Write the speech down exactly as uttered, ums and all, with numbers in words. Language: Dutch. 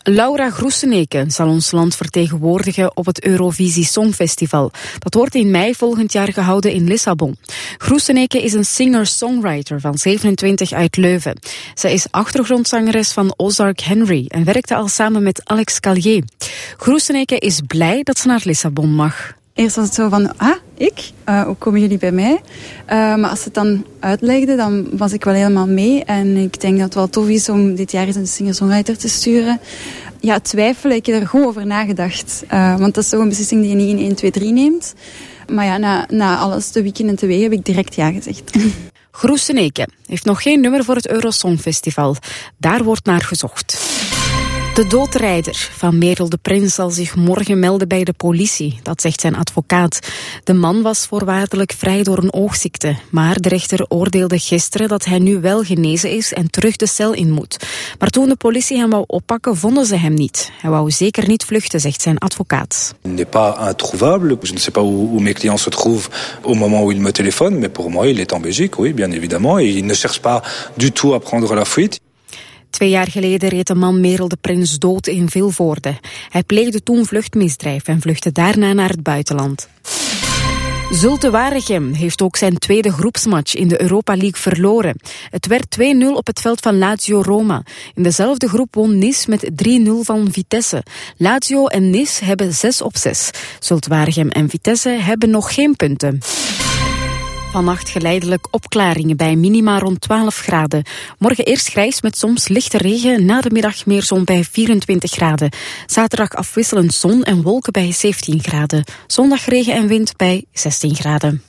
Laura Groeseneke zal ons land vertegenwoordigen op het Eurovisie Songfestival. Dat wordt in mei volgend jaar gehouden in Lissabon. Groeseneke is een singer-songwriter van zevenentwintig uit Leuven. Zij is achtergrondzangeres van Ozark Henry en werkte al samen met Alex Calier. Groeseneke is blij dat ze naar Lissabon mag. Eerst was het zo van, ah, ik? Uh, hoe komen jullie bij mij? Uh, maar als ze het dan uitlegde, dan was ik wel helemaal mee. En ik denk dat het wel tof is om dit jaar eens een singer-songwriter te sturen. Ja, twijfelen, ik heb er gewoon over nagedacht. Uh, want dat is toch een beslissing die je niet in één, twee, drie neemt. Maar ja, na, na alles te wikken en te wegen heb ik direct ja gezegd. Groeseneke heeft nog geen nummer voor het Eurosongfestival. Daar wordt naar gezocht. De doodrijder van Merel de Prins zal zich morgen melden bij de politie, dat zegt zijn advocaat. De man was voorwaardelijk vrij door een oogziekte, maar de rechter oordeelde gisteren dat hij nu wel genezen is en terug de cel in moet. Maar toen de politie hem wou oppakken, vonden ze hem niet. Hij wou zeker niet vluchten, zegt zijn advocaat. Il n'est pas introuvable. Je ne sais pas où, où mes clients se trouvent au moment où il me téléphone, mais pour moi, il est en Belgique, oui, bien évidemment. Et il ne cherche pas du tout à prendre la fuite. Twee jaar geleden reed de man Merel de Prins dood in Vilvoorde. Hij pleegde toen vluchtmisdrijf en vluchtte daarna naar het buitenland. Zulte Waregem heeft ook zijn tweede groepsmatch in de Europa League verloren. Het werd twee nul op het veld van Lazio Roma. In dezelfde groep won Nice met drie nul van Vitesse. Lazio en Nice hebben zes op zes. Zulte Waregem en Vitesse hebben nog geen punten. Vannacht geleidelijk opklaringen bij minima rond twaalf graden. Morgen eerst grijs met soms lichte regen, na de middag meer zon bij vierentwintig graden. Zaterdag afwisselend zon en wolken bij zeventien graden. Zondag regen en wind bij zestien graden.